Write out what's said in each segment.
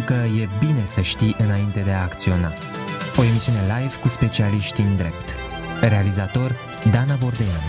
că e bine să știi înainte de a acționa. O emisiune live cu specialiști în drept. Realizator Dana Bordeanu.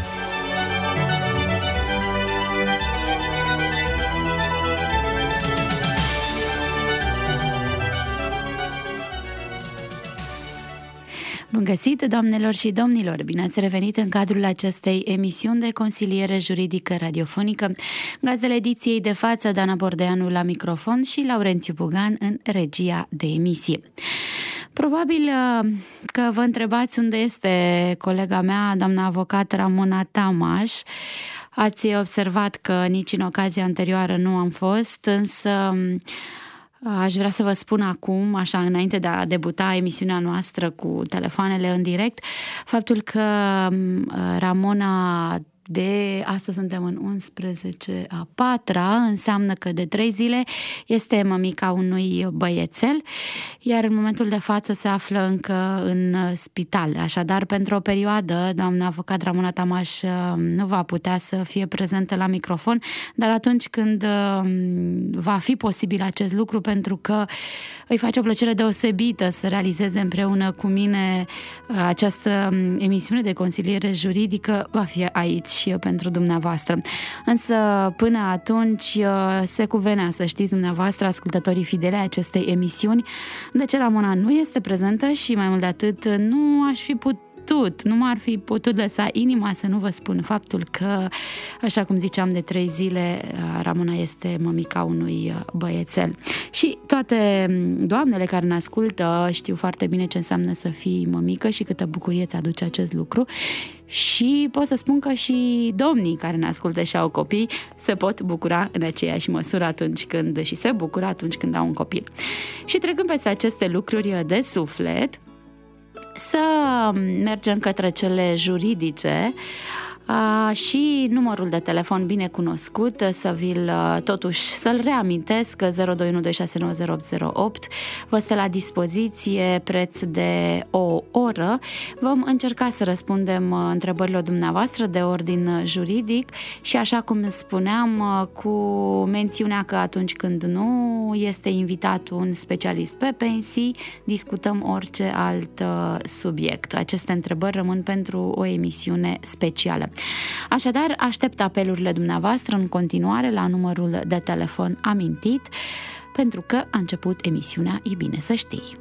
Bun găsit, doamnelor și domnilor! Bine ați revenit în cadrul acestei emisiuni de consiliere juridică radiofonică. Gazdele ediției de față, Dana Bordeanu la microfon și Laurențiu Bugan în regia de emisie. Probabil că vă întrebați unde este colega mea, doamna avocat Ramona Tamaș. Ați observat că nici în ocazia anterioară nu am fost, însă aș vrea să vă spun acum, așa înainte de a debuta emisiunea noastră cu telefoanele în direct, faptul că Ramona, de astăzi suntem în 11/4, înseamnă că de 3 zile este mămica unui băiețel, iar în momentul de față se află încă în spital. Așadar, pentru o perioadă, doamna avocat Ramona Tamaș nu va putea să fie prezentă la microfon, dar atunci când va fi posibil acest lucru, pentru că îi face o plăcere deosebită să realizeze împreună cu mine această emisiune de consiliere juridică, va fi aici pentru dumneavoastră. Însă până atunci se cuvenea să știți dumneavoastră, ascultătorii fidele acestei emisiuni, de ce Ramona nu este prezentă și mai mult de atât nu m-ar fi putut lăsa inima să nu vă spun faptul că, așa cum ziceam, de 3 zile Ramona este mămica unui băiețel. Și toate doamnele care ne ascultă știu foarte bine ce înseamnă să fii mămică și câtă bucurie îți aduce acest lucru. Și pot să spun că și domnii care ne ascultă și au copii se pot bucura în aceeași măsură se bucură atunci când au un copil. Și trecând peste aceste lucruri de suflet, să mergem către cele juridice și numărul de telefon bine cunoscut, să-l reamintesc, 0212690808, vă stă la dispoziție preț de o oră. Vom încerca să răspundem întrebărilor dumneavoastră de ordin juridic și, așa cum spuneam, cu mențiunea că atunci când nu este invitat un specialist pe pensii, discutăm orice alt subiect. Aceste întrebări rămân pentru o emisiune specială. Așadar, aștept apelurile dumneavoastră în continuare la numărul de telefon amintit, pentru că a început emisiunea E bine să știi.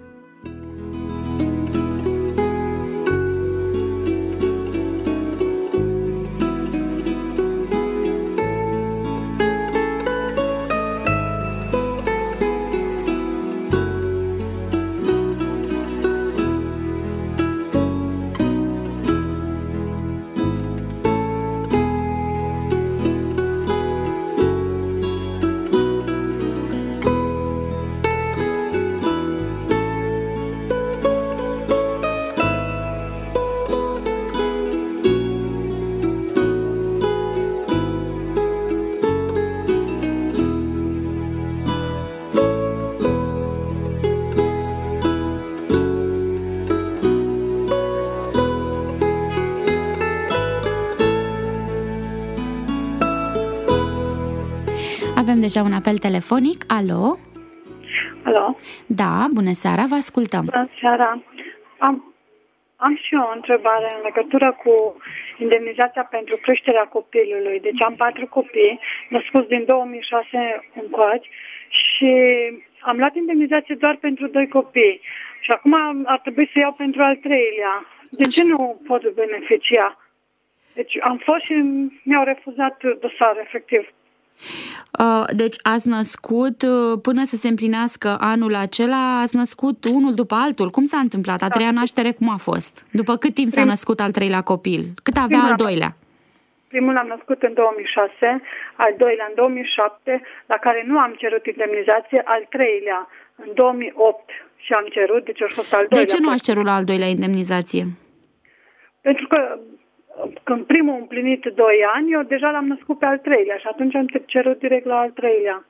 Avem deja un apel telefonic. Alo? Alo? Da, bună seara, vă ascultăm. Bună seara. Am și eu o întrebare în legătură cu indemnizația pentru creșterea copilului. Deci am 4 copii, născuți din 2006 încoace și am luat indemnizație doar pentru 2 copii. Și acum ar trebui să iau pentru al 3-lea. De ce nu pot beneficia? Deci am fost și mi-au refuzat dosar, efectiv. Deci ați născut, până să se împlinească anul acela, ați născut unul după altul. Cum s-a întâmplat? A 3-a naștere cum a fost? După cât timp s-a născut al 3-lea copil? Cât avea al 2-lea? Primul l-am născut în 2006, al 2-lea în 2007, la care nu am cerut indemnizație, al 3-lea în 2008 și am cerut, deci a fost al 2-lea. De ce nu ați cerut la al 2-lea indemnizație? Pentru că când primul împlinit 2 ani, eu deja l-am născut pe al 3-lea și atunci am cerut direct la al 3-lea.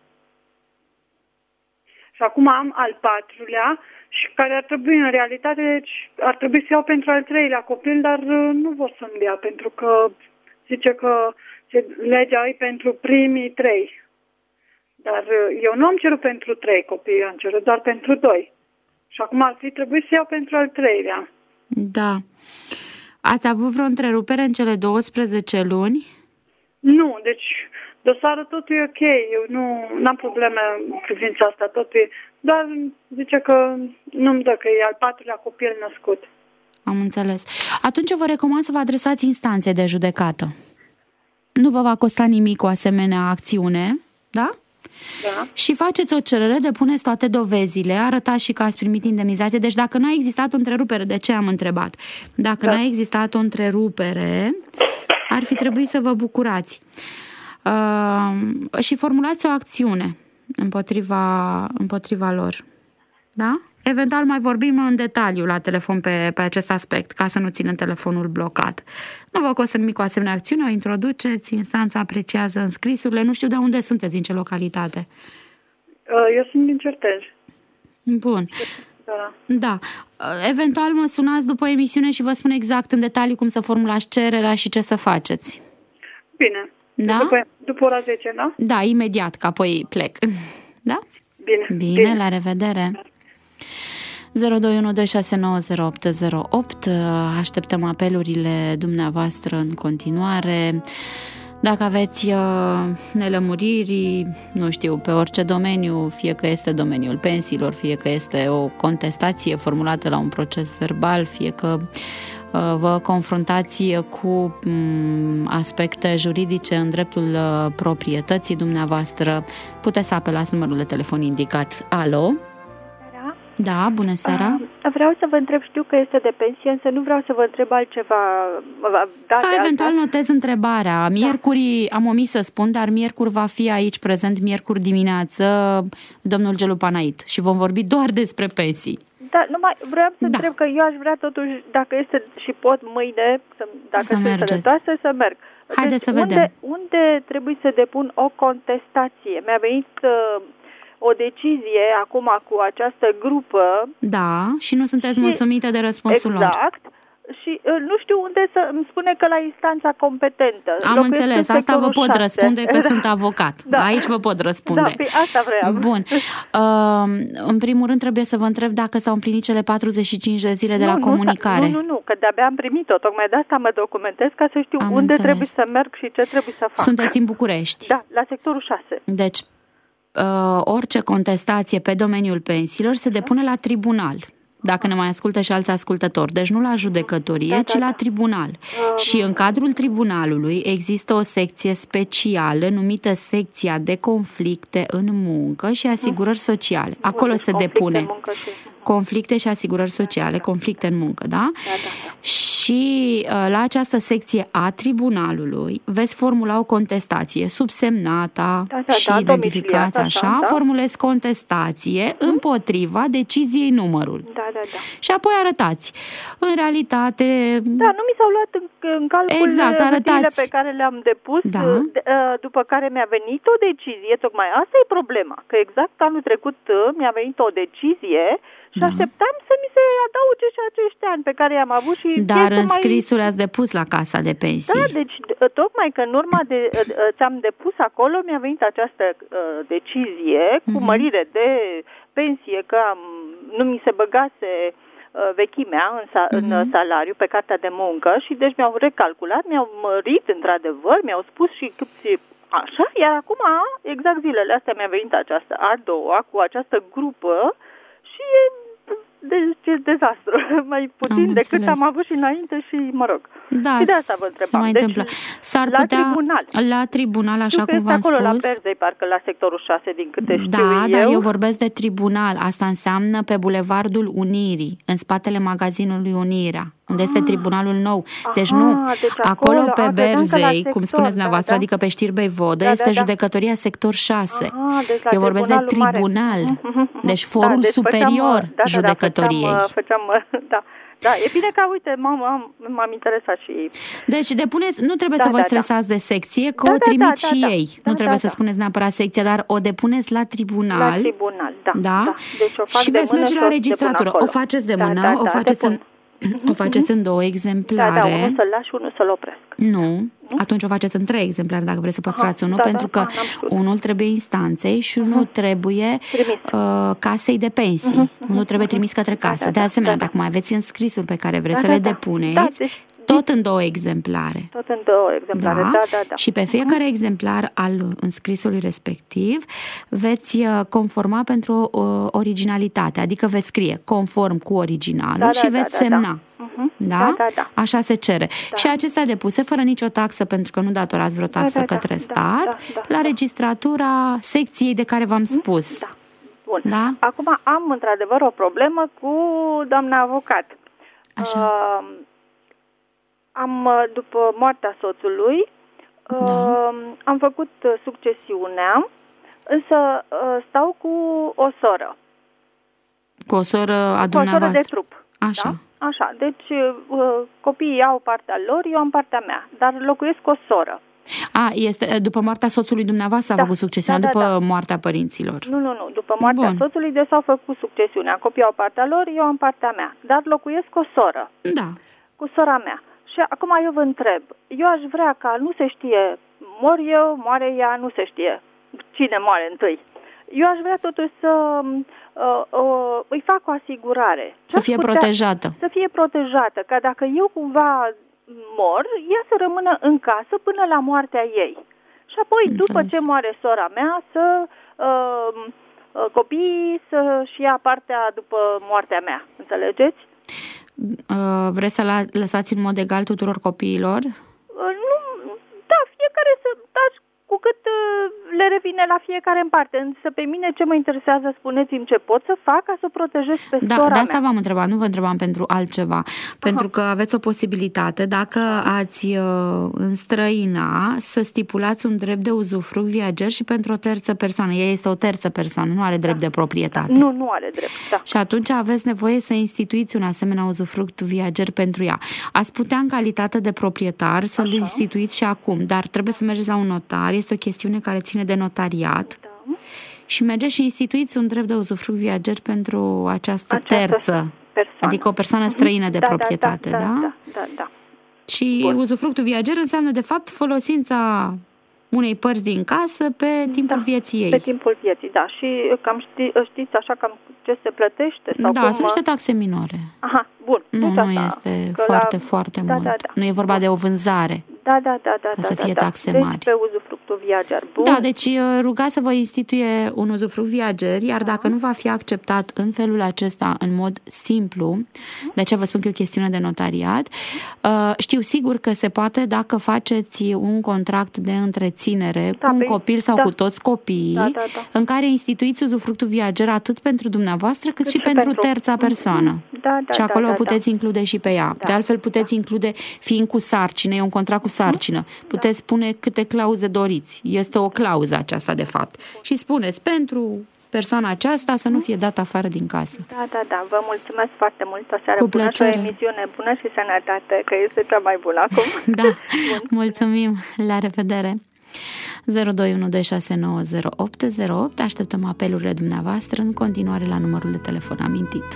Și acum am al 4-lea și care ar trebui în realitate, deci ar trebui să iau pentru al 3-lea copil, dar nu vor să-mi dea, pentru că zice că legea e pentru primii 3. Dar eu nu am cerut pentru 3 copii, am cerut doar pentru 2. Și acum ar fi trebuit să iau pentru al 3-lea. Da. Ați avut vreo întrerupere în cele 12 luni? Nu, deci dosarul totul e ok. Eu nu am probleme în privința asta. Totul e, doar zice că nu-mi dă, că e al 4-lea copil născut. Am înțeles. Atunci vă recomand să vă adresați instanței de judecată. Nu vă va costa nimic o asemenea acțiune, da? Da. Și faceți o cerere, depuneți toate dovezile, arătați și că ați primit indemnizație. Deci dacă nu a existat o întrerupere, de ce am întrebat? Dacă nu a existat o întrerupere, ar fi trebuit să vă bucurați. Și formulați o acțiune împotriva lor. Da? Eventual mai vorbim în detaliu la telefon pe acest aspect, ca să nu ținem telefonul blocat. Nu vă costă nimic cu asemenea acțiune, o introduceți, instanța apreciază înscrisurile. Nu știu de unde sunteți, din ce localitate. Eu sunt din Certej. Bun. Da. Eventual mă sunați după emisiune și vă spun exact în detaliu cum să formulați cererea și ce să faceți. Bine. Da? După ora 10, da? Da, imediat, că apoi plec. Da? Bine, la revedere. 0212690808. Așteptăm apelurile dumneavoastră în continuare. Dacă aveți nelămuriri, nu știu, pe orice domeniu, fie că este domeniul pensiilor, fie că este o contestație formulată la un proces verbal, fie că vă confruntați cu aspecte juridice în dreptul proprietății dumneavoastră, puteți să apelați numărul de telefon indicat. Alo? Da, bună seara. Vreau să vă întreb, știu că este de pensie, însă nu vreau să vă întreb altceva. Sau eventual notez întrebarea. Miercuri, am omis să spun, dar miercuri va fi aici prezent, miercuri dimineață, domnul Gelu Panait și vom vorbi doar despre pensii. Da, numai vreau să întreb că eu aș vrea totuși, dacă este și pot mâine, dacă sunt sănătoasă, să merg. Haideți să vedem. Unde trebuie să depun o contestație? Mi-a venit o decizie acum cu această grupă. Da, și nu sunteți mulțumită de răspunsul lor. Exact. Și nu știu unde să îmi spune că la instanța competentă. Am înțeles, asta vă pot răspunde că sunt avocat. Da. Aici vă pot răspunde. Da, asta vreau. Bun. În primul rând trebuie să vă întreb dacă s-au împlinit cele 45 de zile de la comunicare. Nu, că de-abia am primit-o. Tocmai de asta mă documentez ca să știu unde trebuie să merg și ce trebuie să fac. Sunteți în București? Da, la sectorul 6. Deci, orice contestație pe domeniul pensiilor se depune la tribunal. Dacă ne mai ascultă și alți ascultători. Deci nu la judecătorie, ci la tribunal. Și în cadrul tribunalului există o secție specială numită secția de conflicte în muncă și asigurări sociale. Acolo se depune conflicte și asigurări sociale, conflicte în muncă, da? Și la această secție a tribunalului veți formula o contestație subsemnata și identificați așa, formulezi contestație împotriva deciziei numărul. Și apoi arătați. În realitate... Da, nu mi s-au luat în calcul hârtiile pe care le-am depus, după care mi-a venit o decizie, tocmai asta e problema, că exact anul trecut mi-a venit o decizie și așteptam să mi se adauge și acești ani pe care i-am avut și... Dar în scrisul ați depus la Casa de Pensii. Da, deci tocmai că în urma de ți-am depus acolo mi-a venit această decizie cu mărire de pensie, că nu mi se băgase vechimea în salariu pe cartea de muncă și deci mi-au recalculat, mi-au mărit într-adevăr, mi-au spus și câți așa, iar acum, exact zilele astea mi-a venit această a doua cu această grupă și deci dezastru, mai puțin decât am avut și înainte și mă rog. Da, și de asta vă întrebam. Se mai întâmplă. S-ar putea la tribunal, așa cum v-am spus. Acolo la Berzei, parcă la sectorul 6, din câte știu eu. Da, eu vorbesc de tribunal. Asta înseamnă pe Bulevardul Unirii, în spatele magazinului Unirea, unde este tribunalul nou. Deci acolo pe Berzei, cum spuneți dumneavoastră, adică pe Știrbei Vodă, este judecătoria sector 6. Eu vorbesc de tribunal. Deci forul superior judecătoriei. Da, e bine că, uite, m-am interesat și... Deci, depuneți, nu trebuie să vă stresați de secție, că o trimit și ei. Nu trebuie să spuneți neapărat secția, dar o depuneți la tribunal. La tribunal, da. Deci o fac și veți merge la registratură. O faceți de mână, o faceți în... O faceți în 2 exemplare. Da, unul să-l las și unul să-l opresc. Nu. Atunci o faceți în 3 exemplare dacă vreți să păstrați unul, pentru că unul trebuie instanței și unul trebuie casei de pensii. Unul trebuie trimis către casă. De asemenea, dacă mai aveți înscrisuri pe care vreți să le depuneți, tot în 2 exemplare. Tot în 2 exemplare, da. Și pe fiecare exemplar al înscrisului respectiv veți conforma pentru originalitate, adică veți scrie conform cu originalul și veți semna. Da? Așa se cere. Și acestea depuse fără nicio taxă, pentru că nu datorați vreo taxă către stat, la registratura secției de care v-am spus. Bun. Da? Acum am într-adevăr o problemă cu doamna avocat. Așa. După moartea soțului, am făcut succesiunea, însă stau cu o soră. Cu o soră a dumneavoastră? Cu o soră de trup. Așa. Da? Așa, deci copiii au partea lor, eu am partea mea, dar locuiesc cu o soră. Este după moartea soțului dumneavoastră a făcut succesiunea, după moartea părinților? Nu, după moartea soțului, deci s-au făcut succesiunea. Copiii au partea lor, eu am partea mea, dar locuiesc cu o soră. Da. Cu sora mea. Și acum eu vă întreb, eu aș vrea ca nu se știe, mor eu, moare ea, nu se știe cine moare întâi. Eu aș vrea totuși să îi fac o asigurare. Să fie protejată. Să fie protejată, ca dacă eu cumva mor, ea să rămână în casă până la moartea ei. Și apoi, după ce moare sora mea, să copiii să-și ia partea după moartea mea. Înțelegeți? Vreți să lăsați în mod egal tuturor copiilor? Nu, da, fiecare cu cât le revine la fiecare în parte. Însă pe mine ce mă interesează, spuneți-mi ce pot să fac ca să protejez pe sora mea. De asta v-am întrebat, nu vă întrebam pentru altceva. Pentru că aveți o posibilitate, dacă ați înstrăina, să stipulați un drept de uzufruct viager și pentru o terță persoană. Ea este o terță persoană, nu are drept de proprietate. Nu are drept, da. Și atunci aveți nevoie să instituiți un asemenea uzufruct viager pentru ea. Ați putea în calitate de proprietar să-l instituiți și acum, dar trebuie să mergeți la un notar. Este o chestiune care ține de notariat și mergeți și instituiți un drept de uzufruct viager pentru această terță persoană. Adică o persoană străină de proprietate, da? Da. Și uzufructul viager înseamnă de fapt folosința unei părți din casă pe timpul vieții ei. Pe timpul vieții, da. Și cam știți așa cam ce se plătește? Sau sunt niște taxe minore. Aha, bun. Nu este foarte mult. Da. Nu e vorba de o vânzare. Da. Să fie taxe mari. Deci pe uzufructul viager. Bun. Da, deci rugați să vă instituie un uzufruct viager, iar dacă nu va fi acceptat în felul acesta, în mod simplu, de aceea vă spun că e o chestiune de notariat, știu sigur că se poate dacă faceți un contract de întreținere cu un copil sau cu toți copiii, în care instituiți uzufructul viager atât pentru dumneavoastră cât și pentru terța persoană. Și acolo puteți include și pe ea. De altfel puteți include fiind cu sarcină, e un contract cu sarcină. Puteți spune câte clauze doriți. Este o clauză aceasta, de fapt. Și spuneți, pentru persoana aceasta să nu fie dată afară din casă. Da. Vă mulțumesc foarte mult. O seară bună și o emisiune bună și sănătate, că este cea mai bună acum. Da, mulțumim. La revedere. 0212690808. Așteptăm apelurile dumneavoastră în continuare la numărul de telefon amintit.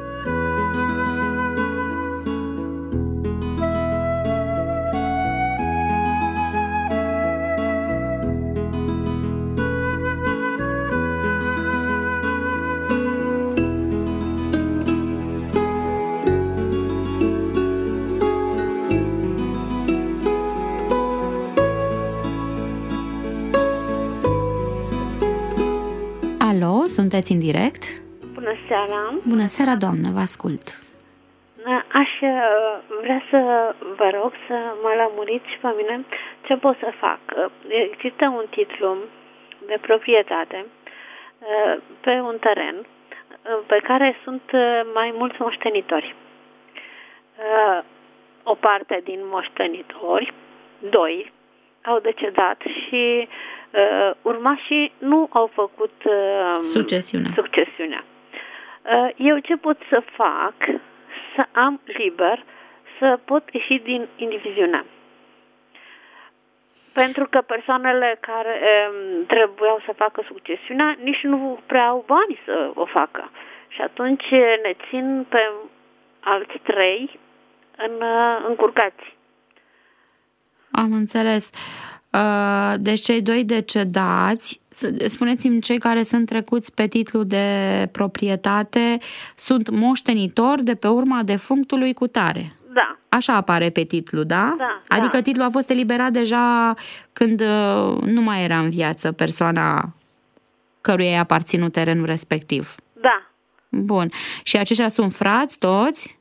Sunteți în direct? Bună seara! Bună seara, doamnă, vă ascult. Aș vrea să vă rog să mă lămuriți și pe mine ce pot să fac. Există un titlu de proprietate pe un teren pe care sunt mai mulți moștenitori. O parte din moștenitori, 2, au decedat și urmașii nu au făcut succesiunea. Eu ce pot să fac? Să am liber să pot ieși din indiviziune. Pentru că persoanele care trebuiau să facă succesiunea nici nu prea au bani să o facă. Și atunci ne țin pe alți 3 încurcați. Am înțeles. Deci cei 2 decedați, spuneți-mi, cei care sunt trecuți pe titlu de proprietate sunt moștenitori de pe urma defunctului cutare. Da. Așa apare pe titlu, da? Da. Adică titlul a fost eliberat deja când nu mai era în viață persoana căruia i-a aparținut terenul respectiv. Da. Bun. Și aceștia sunt frați toți?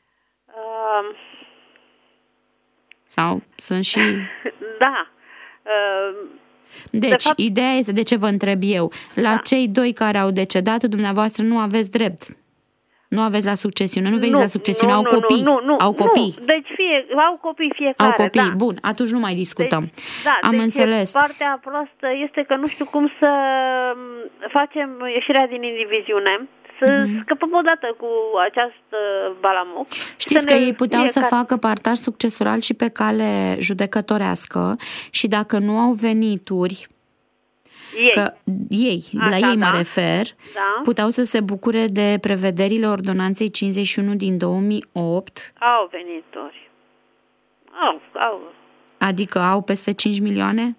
Sau sunt și... Da. Deci, de fapt, ideea este, de ce vă întreb eu, la cei 2 care au decedat, dumneavoastră nu aveți drept. Nu aveți la succesiune, nu veniți la succesiune, au copii. Au copii. Deci au copii fiecare. Au copii, bun, atunci nu mai discutăm. Deci, înțeles. Partea proastă este că nu știu cum să facem ieșirea din indiviziune, să scăpăm odată cu această balamuc. Știți că ei puteau să facă partaj succesoral și pe cale judecătorească și dacă nu au venituri, la ei mă refer, puteau să se bucure de prevederile ordonanței 51 din 2008. Au venituri. Au. Adică au peste 5 milioane?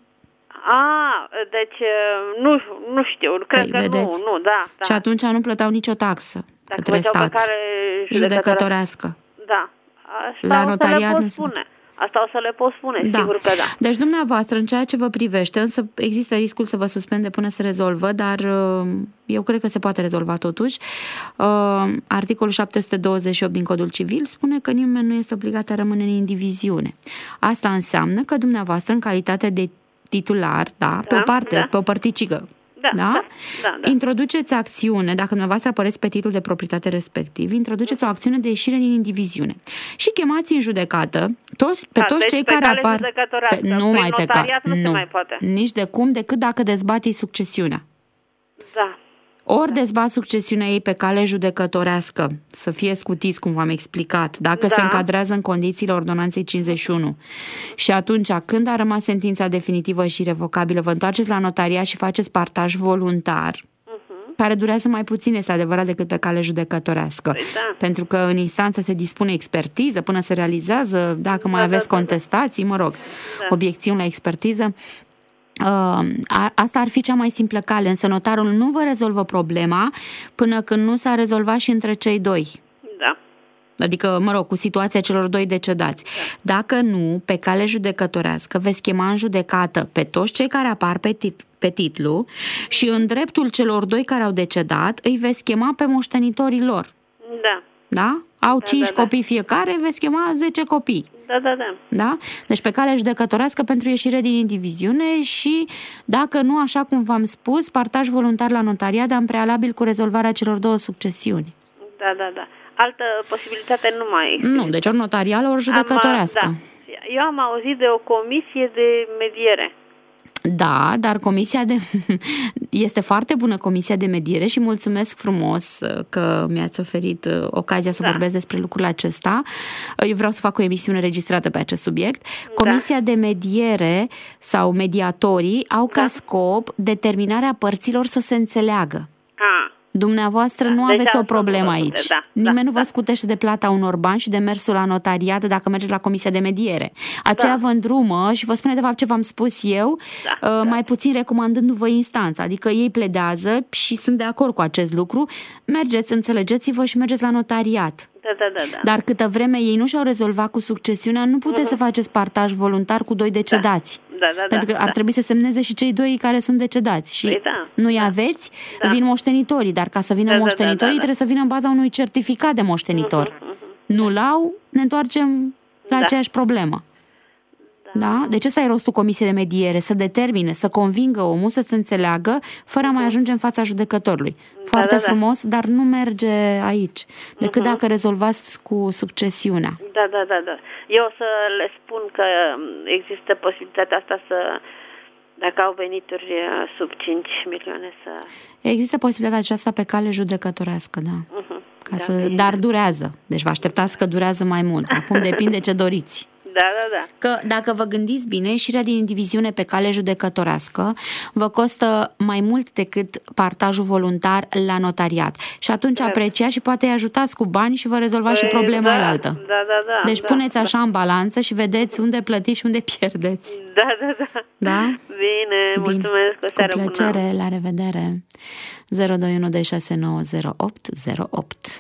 Deci nu știu, cred că vedeți? Nu, da. Și atunci nu plăteau nicio taxă către stat. Judecătorească. Da. La notariat nu spune. Asta o să le pot spune, sigur că da. Deci dumneavoastră, în ceea ce vă privește, însă există riscul să vă suspende până se rezolvă, dar eu cred că se poate rezolva totuși. Articolul 728 din Codul Civil spune că nimeni nu este obligat a rămâne în indiviziune. Asta înseamnă că dumneavoastră, în calitate de titular, pe o părticică, da? Introduceți acțiune, dacă dumneavoastră apăreți pe titlul de proprietate respectiv, introduceți o acțiune de ieșire din indiviziune și chemați în judecată toți cei care apar nu mai pe cale. Nu mai poate. Nici de cum, decât dacă dezbați succesiunea. Da. Ori dezbat succesiunea ei pe cale judecătorească, să fie scutiți, cum v-am explicat, dacă se încadrează în condițiile ordonanței 51. Și atunci, când a rămas sentința definitivă și irrevocabilă, vă întoarceți la notariat și faceți partaj voluntar, care durează mai puțin, este adevărat, decât pe cale judecătorească. Pentru că în instanță se dispune expertiză până se realizează, dacă mai aveți contestații, obiecțiuni la expertiză. Asta ar fi cea mai simplă cale, însă notarul nu vă rezolvă problema până când nu s-a rezolvat și între cei 2. Da. Adică, cu situația celor 2 decedați. Dacă nu, pe cale judecătorească veți chema în judecată pe toți cei care apar pe titlu și în dreptul celor 2 care au decedat îi veți chema pe moștenitorii lor. Da? Au 5 copii fiecare, veți chema 10 copii. Da? Deci pe cale judecătorească pentru ieșire din indiviziune și, dacă nu, așa cum v-am spus, partaj voluntar la notariat, dar în prealabil cu rezolvarea celor 2 succesiuni. Da. Altă posibilitate nu mai există. Nu, deci ori notarială, ori judecătorească. Eu am auzit de o comisie de mediere. Da, dar este foarte bună comisia de mediere și mulțumesc frumos că mi-ați oferit ocazia să vorbesc despre lucrul acesta. Eu vreau să fac o emisiune registrată pe acest subiect. Comisia de mediere sau mediatorii au ca scop determinarea părților să se înțeleagă. Dumneavoastră nu aveți o problemă aici. Nimeni nu vă scutește de plata unor bani și de mersul la notariat dacă mergeți la comisia de mediere. Aceea vă îndrumă și vă spune de fapt ce v-am spus eu, mai puțin recomandându-vă instanța. Adică ei pledează și sunt de acord cu acest lucru. Mergeți, înțelegeți-vă și mergeți la notariat. Dar câtă vreme ei nu și-au rezolvat cu succesiunea, nu puteți să faceți partaj voluntar cu 2 decedați. Pentru că ar trebui să semneze și cei 2 care sunt decedați. Și nu-i aveți, vin moștenitorii. Dar ca să vină moștenitorii, trebuie să vină în baza unui certificat de moștenitor. Nu-l au, ne întoarcem la aceeași problemă. Da? Deci ăsta e rostul comisiei de mediere, să determine, să convingă omul să se înțeleagă fără a mai ajunge în fața judecătorului. Foarte frumos, dar nu merge aici, decât dacă rezolvați cu succesiunea. Da. Eu o să le spun că există posibilitatea asta dacă au venituri sub 5 milioane să... Există posibilitatea aceasta pe cale judecătorească, Dar durează. Deci vă așteptați că durează mai mult. Acum depinde ce doriți. Da. Că dacă vă gândiți bine, ieșirea din diviziune pe cale judecătorească vă costă mai mult decât partajul voluntar la notariat. Și atunci apreciați și poate îi ajutați cu bani și vă rezolvați și problema alaltă. Da. Deci puneți așa în balanță și vedeți unde plătiți și unde pierdeți. Da? Bine, mulțumesc, o seară bună. Cu plăcere, la revedere. 02126900808.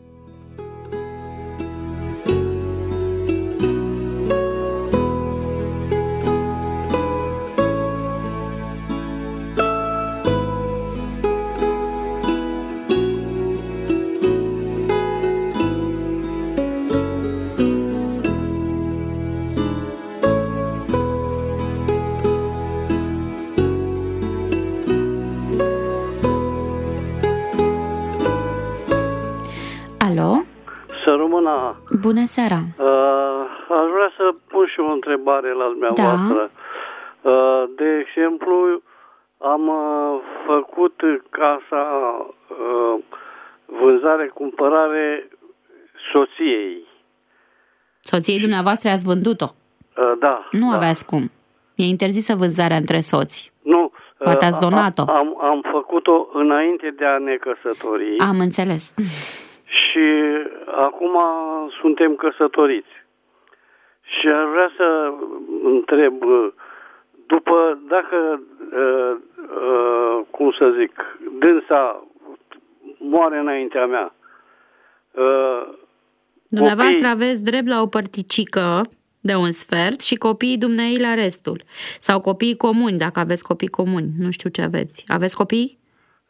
Alo? Să rămână. Bună seara. Aș vrea să pun și o întrebare la dumneavoastră. De exemplu, am făcut casa vânzare-cumpărare soției. Soției dumneavoastră ați vândut-o? Da. Nu aveați cum. E interzisă vânzarea între soți. Nu. Poate ați donat-o. Am făcut-o înainte de a ne căsători. Am înțeles. Și acum suntem căsătoriți. Și aș vrea să întreb, dacă, cum să zic, dânsa moare înaintea mea. Dumneavoastră aveți drept la o părticică de 1/3 și copiii dumneai la restul. Sau copiii comuni, dacă aveți copii comuni. Nu știu ce aveți. Aveți copii?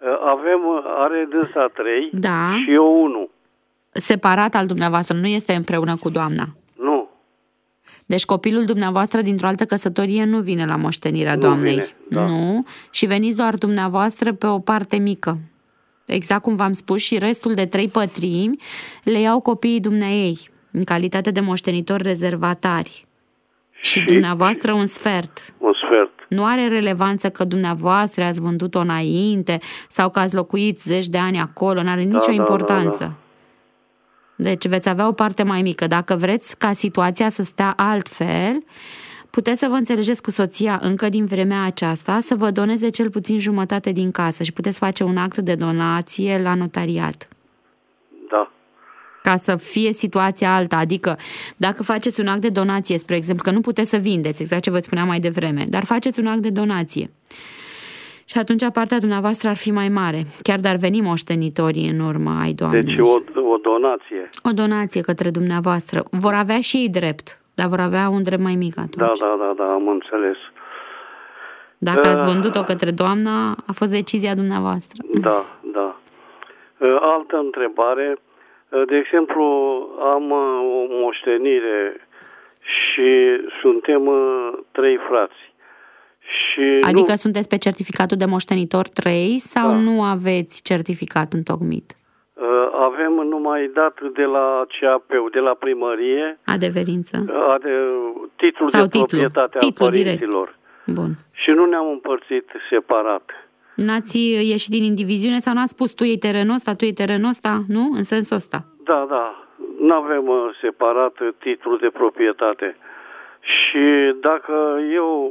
Are dânsa 3 da. Și eu 1. Separat al dumneavoastră, nu este împreună cu doamna. Nu. Deci copilul dumneavoastră dintr-o altă căsătorie nu vine la moștenirea doamnei. Vine, da. Nu. Și veniți doar dumneavoastră pe o parte mică. Exact cum v-am spus, și restul de 3/4 le iau copiii dumneaei, în calitate de moștenitori rezervatari. Și dumneavoastră 1/3. 1/3. Nu are relevanță că dumneavoastră ați vândut-o înainte sau că ați locuit 10 de ani acolo, nu are nicio importanță. Da. Deci veți avea o parte mai mică. Dacă vreți ca situația să stea altfel, puteți să vă înțelegeți cu soția încă din vremea aceasta să vă doneze cel puțin jumătate din casă și puteți face un act de donație la notariat. Da. Ca să fie situația alta. Adică dacă faceți un act de donație, spre exemplu, că nu puteți să vindeți, exact ce vă spuneam mai devreme, dar faceți un act de donație. Și atunci partea dumneavoastră ar fi mai mare. Chiar dar veni moștenitorii în urmă ai doamnei. Deci o donație. O donație către dumneavoastră. Vor avea și ei drept, dar vor avea un drept mai mic atunci. Da, am înțeles. Dacă ați vândut-o către doamna, a fost decizia dumneavoastră. Da. Altă întrebare. De exemplu, am o moștenire și suntem 3 frați. Adică sunteți pe certificatul de moștenitor 3 sau nu aveți certificat întocmit? Avem numai dat de la CAP, de la primărie. Adeverință. Titlul de proprietate al părinților. Bun. Și nu ne-am împărțit separat. N-ați ieșit din indiviziune sau n-ați spus tu iei terenul ăsta, tu iei terenul ăsta, nu? În sensul ăsta. Da. N-avem separat titlul de proprietate. Și dacă eu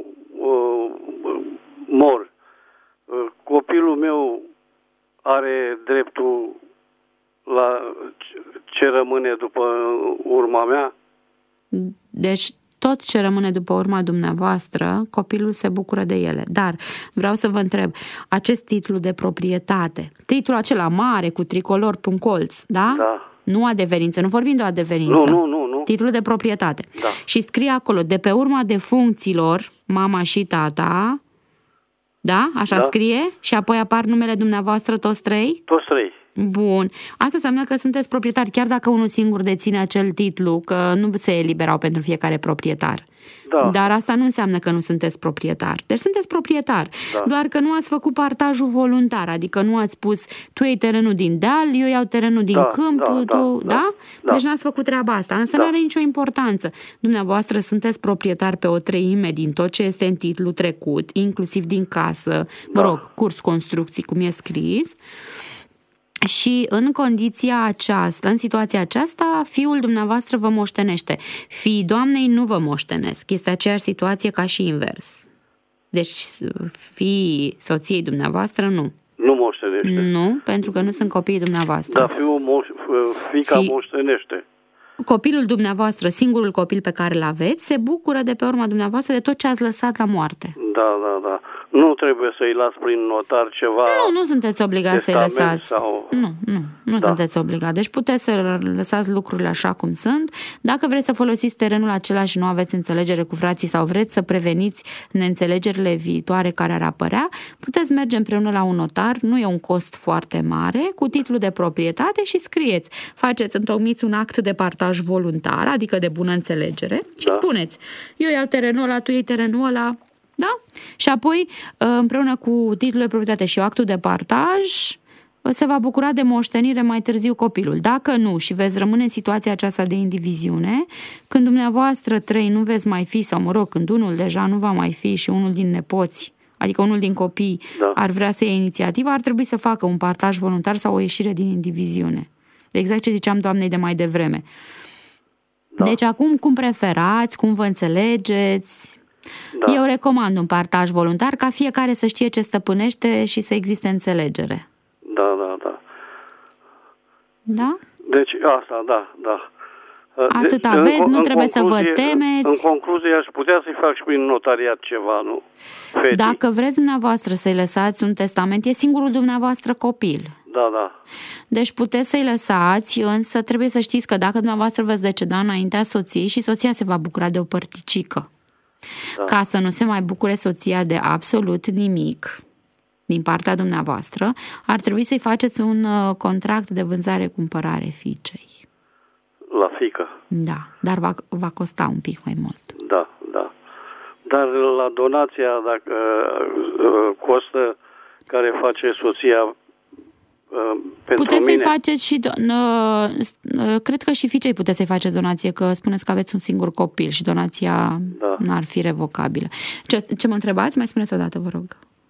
mor, copilul meu are dreptul la ce rămâne după urma mea? Deci tot ce rămâne după urma dumneavoastră, copilul se bucură de ele. Dar vreau să vă întreb, acest titlu de proprietate, titlul acela mare cu tricolor pe un colț, da? Da. Nu adeverință, nu vorbim de o adeverință. Nu. Titlul de proprietate. Da. Și scrie acolo, de pe urma defuncților, mama și tata, da? Așa scrie? Și apoi apar numele dumneavoastră toți 3? Toți 3. Bun. Asta înseamnă că sunteți proprietari, chiar dacă unul singur deține acel titlu, că nu se eliberau pentru fiecare proprietar. Da. Dar asta nu înseamnă că nu sunteți proprietari. Deci sunteți proprietari. Da. Doar că nu ați făcut partajul voluntar, adică nu ați spus tu iei terenul din deal, eu iau terenul din câmp, da? Deci n-ați făcut treaba asta. Însă nu are nicio importanță. Dumneavoastră sunteți proprietari pe o 1/3 din tot ce este în titlu trecut, inclusiv din casă, curs construcții, cum e scris. Și în condiția aceasta, în situația aceasta, fiul dumneavoastră vă moștenește. Fiii doamnei nu vă moștenesc. Este aceeași situație ca și invers. Deci fiii soției dumneavoastră nu. Nu moștenește. Nu, pentru că nu sunt copiii dumneavoastră. Dar fiica moștenește. Copilul dumneavoastră, singurul copil pe care îl aveți, se bucură de pe urma dumneavoastră de tot ce ați lăsat la moarte. Da. Nu trebuie să-i las prin notar ceva. Nu sunteți obligați să-i lăsați. Sau... Nu sunteți obligați. Deci puteți să lăsați lucrurile așa cum sunt. Dacă vreți să folosiți terenul acela și nu aveți înțelegere cu frații sau vreți să preveniți neînțelegerile viitoare care ar apărea, puteți merge împreună la un notar, nu e un cost foarte mare, cu titlu de proprietate și scrieți. Întocmiți un act de partaj voluntar, adică de bună înțelegere și spuneți, eu iau terenul ăla, tu iei terenul ăla. Da? Și apoi, împreună cu titlul de proprietate și actul de partaj, se va bucura de moștenire mai târziu copilul. Dacă nu și veți rămâne în situația aceasta de indiviziune, când dumneavoastră 3 nu veți mai fi, sau când unul deja nu va mai fi și unul din nepoți, adică unul din copii ar vrea să ia inițiativa, ar trebui să facă un partaj voluntar sau o ieșire din indiviziune. Exact ce ziceam doamnei de mai devreme. Deci acum cum preferați, cum vă înțelegeți? Eu recomand un partaj voluntar ca fiecare să știe ce stăpânește și să existe înțelegere. Da? Deci asta, da. Atât aveți, nu trebuie să vă temeți. În concluzie, aș putea să-i fac și prin notariat ceva, nu? Fetii. Dacă vreți dumneavoastră să-i lăsați un testament, e singurul dumneavoastră copil. Da. Deci puteți să-i lăsați, însă trebuie să știți că dacă dumneavoastră veți deceda înaintea soției și soția se va bucura de o părticică. Ca să nu se mai bucure soția de absolut nimic din partea dumneavoastră, ar trebui să-i faceți un contract de vânzare-cumpărare fiicei. La fiică? Da, dar va costa un pic mai mult. Da. Dar la donația, dacă costă care face soția pentru puteți mine. să-i faceți și cred că și fiicei puteți să-i faceți donație, că spuneți că aveți un singur copil și donația n-ar fi revocabilă. Ce mă întrebați? Mai spuneți o dată, vă rog.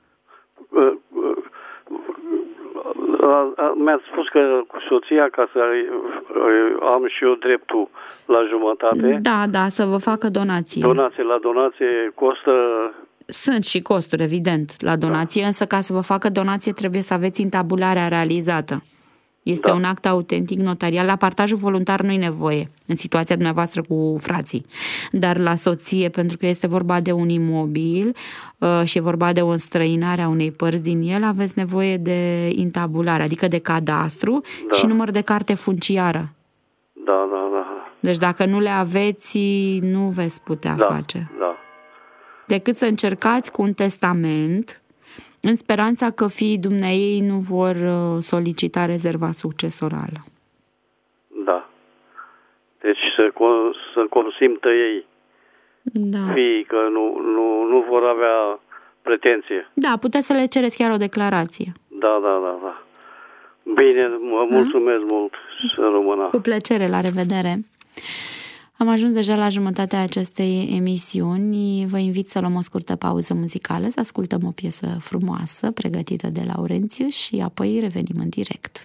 Mi-ați spus că cu soția, ca să am și eu dreptul la jumătate. Da, să vă facă donație. La donație costă... Sunt și costuri, evident, la donație, însă ca să vă facă donație trebuie să aveți intabularea realizată. Este un act autentic notarial. La partajul voluntar nu-i nevoie, în situația dumneavoastră cu frații. Dar la soție, pentru că este vorba de un imobil și e vorba de o înstrăinare a unei părți din el, aveți nevoie de intabulare, adică de cadastru și număr de carte funciară. Da. Deci dacă nu le aveți, nu veți putea face. Decât să încercați cu un testament, în speranța că fiii dumneiei nu vor solicita rezerva succesorală. Da. Deci să consimtă ei fiii că nu vor avea pretenție. Da, puteți să le cereți chiar o declarație. Da. Bine, mă mulțumesc mult, să rămână. Cu plăcere, la revedere. Am ajuns deja la jumătatea acestei emisiuni. Vă invit să luăm o scurtă pauză muzicală, să ascultăm o piesă frumoasă pregătită de Laurențiu și apoi revenim în direct.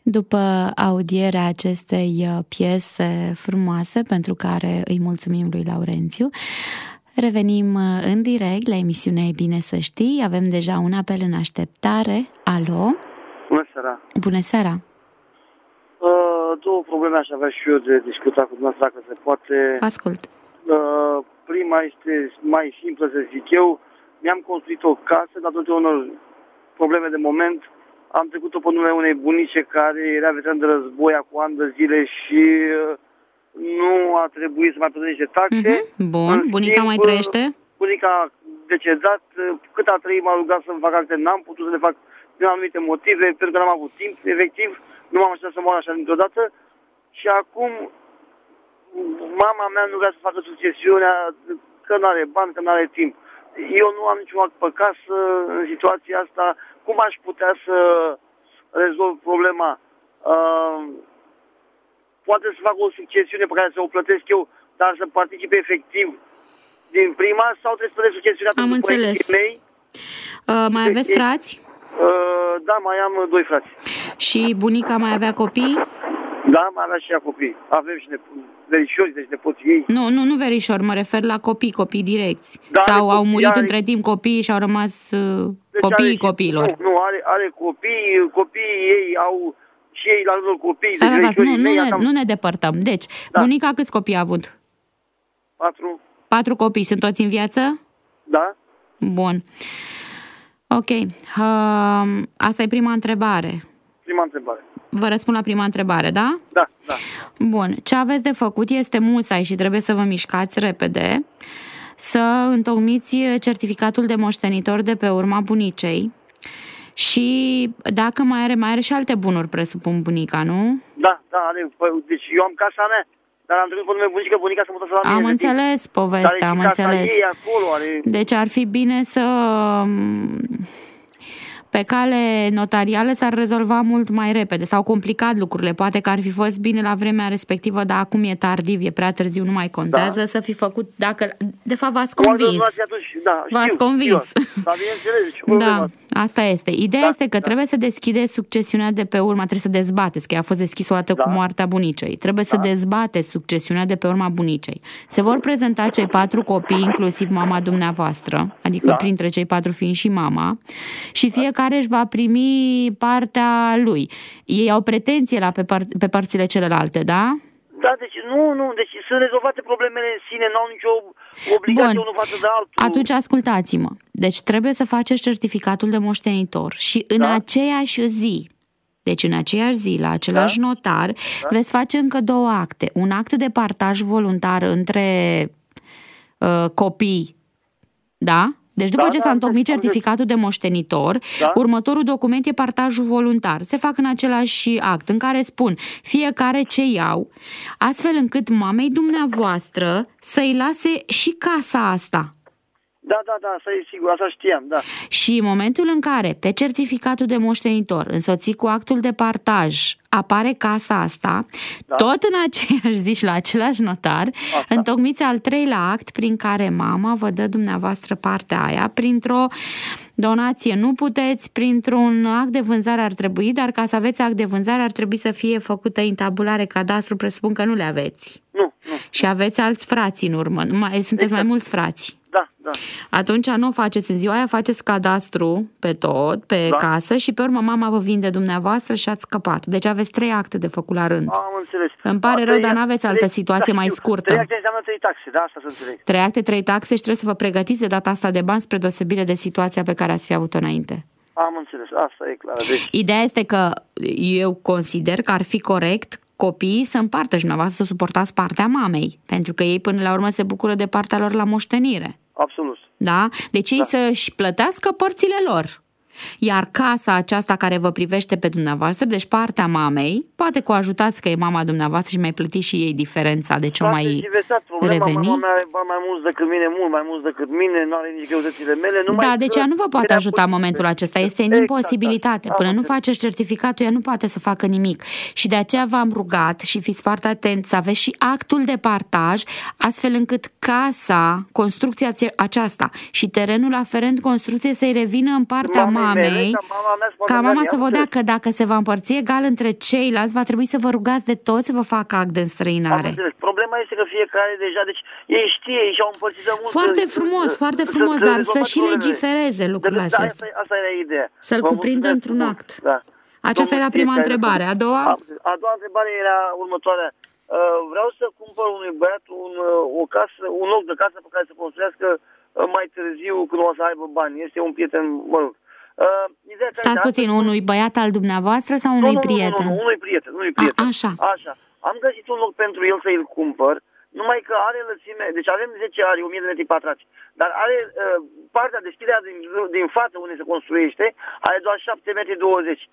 După audierea acestei piese frumoase, pentru care îi mulțumim lui Laurențiu, revenim în direct la emisiunea E bine să știi. Avem deja un apel în așteptare. Alo? Bună seara! Bună seara! Două probleme aș avea și eu de discutat cu dumneavoastră, dacă se poate. Ascult. Prima este mai simplă, să zic eu. Mi-am construit o casă, datorită unor probleme de moment. Am trecut-o pe numele unei bunice care era veteran de război cu ani de zile și nu a trebuit să mai plătească niște taxe. Bun, bunica mai trăiește? Bunica a decedat. Cât a trăit m-a rugat să-mi fac acte, n-am putut să le fac din anumite motive, pentru că n-am avut timp, efectiv. Nu m-am așteptat să moară așa dintr-o dată. Și acum mama mea nu vrea să facă succesiunea, că nu are bani, că nu are timp. Eu nu am niciun act pe casă în situația asta. Cum aș putea să rezolv problema? Poate să fac o succesiune pe care să o plătesc eu, dar să participe efectiv din prima, sau trebuie să plătesc succesiunea pentru părinții mei? Mai aveți frați? Da, mai am 2 frați. Și bunica mai avea copii? Da, mai avea și ea copii. Avem și verișori, deci nepoții ei. Nu verișori, mă refer la copii direcți. Da, sau au murit între timp copiii și au rămas copiii copiilor. Nu, are copiii ei au și ei la rândul copiii. Nu ne depărtăm. Deci, bunica câți copii a avut? 4. 4 copii. Sunt toți în viață? Da. Bun. Ok. Asta e prima întrebare. Prima întrebare. Vă răspund la prima întrebare, da? Da. Bun. Ce aveți de făcut este musai și trebuie să vă mișcați repede, să întocmiți certificatul de moștenitor de pe urma bunicei și dacă mai are și alte bunuri, presupun, bunica, nu? Da, are. Deci eu am casa mea, dar am trecut pe nume bunică, bunica să mă ducă la mine. Am înțeles povestea, am înțeles. Deci ar fi bine să... Pe cale notarială s-ar rezolva mult mai repede. S-au complicat lucrurile. Poate că ar fi fost bine la vremea respectivă, dar acum e tardiv, e prea târziu, nu mai contează să fi făcut... De fapt, v-ați convins. V-ați convins. Da, asta este. Ideea este că trebuie să deschideți succesiunea de pe urma, trebuie să dezbateți, că ea a fost deschisă o dată cu moartea bunicei. Trebuie să dezbateți succesiunea de pe urma bunicei. Se vor prezenta cei 4 copii, inclusiv mama dumneavoastră, adică printre cei 4 fiind și mama, și fiecare își va primi partea lui. Ei au pretenție pe părțile celelalte, da? Da, deci nu, deci sunt rezolvate problemele în sine, n-au nicio obligație unul față de altul. Atunci ascultați-mă. Deci trebuie să faceți certificatul de moștenitor și în aceeași zi, deci în aceeași zi, la același notar, veți face încă 2 acte. Un act de partaj voluntar între copii, da? Deci după ce s-a întocmit certificatul de moștenitor, următorul document e partajul voluntar. Se fac în același act în care spun fiecare ce iau, astfel încât mamei dumneavoastră să-i lase și casa asta. Da, asta e sigur, asta știam, da. Și în momentul în care pe certificatul de moștenitor, însoțit cu actul de partaj, apare casa asta, tot în aceeași zi și la același notar, întocmiți al 3-lea act prin care mama vă dă dumneavoastră partea aia, printr-o donație nu puteți, printr-un act de vânzare ar trebui, dar ca să aveți act de vânzare ar trebui să fie făcută intabulare cadastru, presupun că nu le aveți. Nu. Și aveți alți frați în urmă, sunteți mai mulți frați. Da. Atunci nu o faceți în ziua aia, faceți cadastru pe tot, pe casă și pe urmă mama vă vinde dumneavoastră și ați scăpat. Deci aveți 3 acte de făcut la rând. Am înțeles. Îmi pare rău, dar n-aveți altă situație mai scurtă. 3 acte înseamnă 3 taxe, da, asta să înțeleg. 3 acte, 3 taxe și trebuie să vă pregătiți de data asta de bani spre deosebire de situația pe care ați fi avut-o înainte. Am înțeles, asta e clar. Deci... Ideea este că eu consider că ar fi corect copiii să împartă și dumneavoastră să suportați partea mamei, pentru că ei până la urmă se bucură de partea lor la moștenire. Absolut. Da? Deci ei să-și plătească părțile lor. Iar casa aceasta care vă privește pe dumneavoastră, deci partea mamei, poate că o ajutați că e mama dumneavoastră și mai plătiți și ei diferența de ce o mai reveni. Mama mea are mai mulți decât mine, mult mai mulți decât mine, nu are nici greutățile mele. Da, deci ea nu vă poate ajuta în momentul acesta, este în imposibilitate. Până nu faceți certificatul, ea nu poate să facă nimic. Și de aceea v-am rugat și fiți foarte atenți să aveți și actul de partaj, astfel încât casa, construcția aceasta și terenul aferent construcției să-i revină în partea mamei mamei, ca mama să vă dea că dacă se va împărți egal între ceilalți, va trebui să vă rugați de toți să vă facă act de înstrăinare. Problema este că fiecare deja, deci ei știe, ei și-au împărțit de mult. Foarte frumos, dar să și legifereze lucrurile astea. Asta era ideea. Să-l cuprindă într-un act. Da. Aceasta era prima întrebare. A doua? A doua întrebare era următoarea. Vreau să cumpăr unui băiat un loc de casă pe care să construiască mai târziu când o să aibă bani. Este un prieten, mă rog. Stați puțin, unui băiat al dumneavoastră sau unui prieten? Nu, unui prieten. Așa. Am găsit un loc pentru el să-l cumpăr, numai că are lățime, deci avem 10 ari, 1000 de metri pătrați, dar are partea deschiderea din față unde se construiește, are doar 7 metri 20.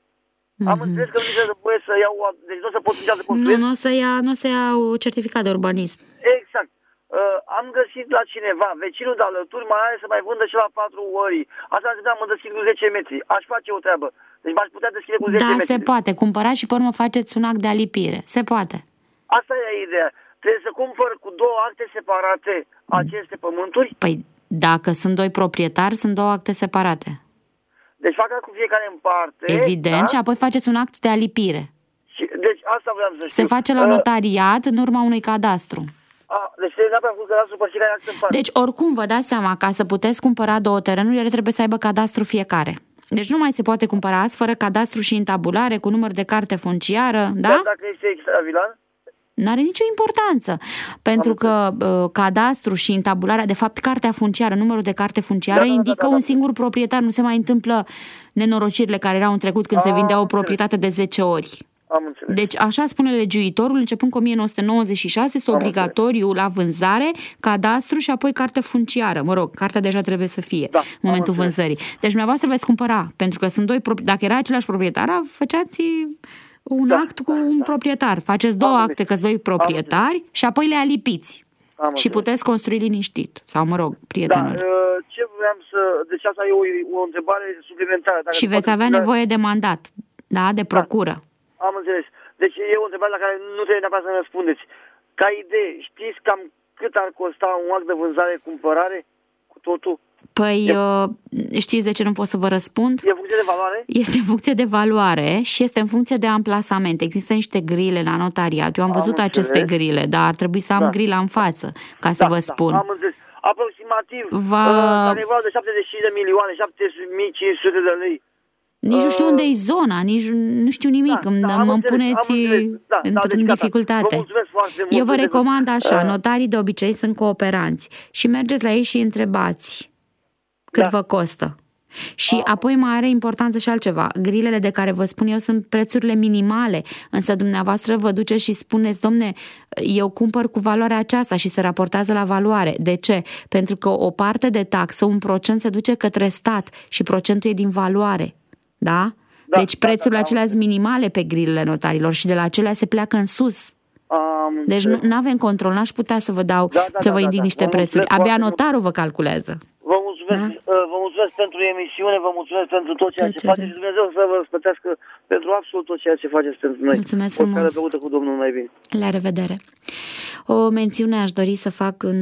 Am înțeles că nu se poate să iau, deci nu se pot să construiesc. Nu se iau certificat de urbanism. Exact. Am găsit la cineva, vecinul de alături mai are să mai vândă și la 4 ori. Asta înseamnă mă deschid cu 10 metri. Aș face o treabă. Deci m-aș putea deschide cu 10 metri. Da, se poate. Cumpărați și pe urmă faceți un act de alipire. Se poate. Asta e ideea. Trebuie să cumpăr cu 2 acte separate aceste pământuri? Păi, dacă sunt 2 proprietari, sunt 2 acte separate. Deci fac cu fiecare în parte. Evident, da? Și apoi faceți un act de alipire. Deci asta vreau să știu. Se face la notariat în urma unui cadastru. Deci neapărat cu cadastru pe fiecare act în parte. Deci oricum vă dați seama, ca să puteți cumpăra 2 terenuri, ele trebuie să aibă cadastru fiecare. Deci nu mai se poate cumpăra azi fără cadastru și intabulare, cu număr de carte funciară, da? Dar dacă este extravilan? N-are nicio importanță, pentru că cadastru și intabularea, de fapt cartea funciară, numărul de carte funciară indică un singur proprietar, nu se mai întâmplă nenorocirile care erau în trecut când se vindea o proprietate de 10 ori. Am înțeles. Deci așa spune legiuitorul, începând cu 1996, este obligatoriu la vânzare, cadastru și apoi carte funciară. Mă rog, cartea deja trebuie să fie în momentul vânzării. Deci dumneavoastră veți cumpăra, pentru că sunt 2 dacă era același proprietar, făceați un act cu un proprietar. Faceți 2 acte că 2 proprietari și apoi le alipiți. Și puteți construi liniștit. Sau, mă rog, prietenul. Da, ce vreau să... Deci asta e o întrebare suplimentară. Și veți avea nevoie de mandat, da? De procură. Am înțeles. Deci e o întrebare la care nu trebuie neapărat să răspundeți. Ca idee, știți cam cât ar costa un act de vânzare-cumpărare cu totul? Păi, știți de ce nu pot să vă răspund? E în funcție de valoare? Este în funcție de valoare și este în funcție de amplasament. Există niște grile la notariat. Eu am văzut aceste grile, dar ar trebui să am grila în față, ca să vă spun. Am înțeles. Aproximativ, dacă e vorba de 75 de milioane, 7500 de lei. Nici nu știu unde e zona, nici nu știu nimic, mă puneți într-o dificultate. Eu vă recomand așa, notarii de obicei sunt cooperanți și mergeți la ei și întrebați cât vă costă. Și apoi mai are importanță și altceva. Grilele de care vă spun eu sunt prețurile minimale, însă dumneavoastră vă duceți și spuneți, domne, eu cumpăr cu valoarea aceasta și se raportează la valoare. De ce? Pentru că o parte de taxă, 1% se duce către stat și procentul e din valoare. Da? Deci prețurile acelea sunt minimale pe grilele notarilor și de la acelea se pleacă în sus. Deci nu avem control, n-aș putea să vă dau, să vă indic niște prețuri. Abia notarul vă calculează. Vă mulțumesc, vă mulțumesc pentru emisiune, vă mulțumesc pentru tot ceea ce faceți și Dumnezeu să vă răsplătească pentru absolut tot ceea ce faceți pentru noi. Mulțumesc frumos. Cu Domnul mai bine. La revedere. O mențiune aș dori să fac în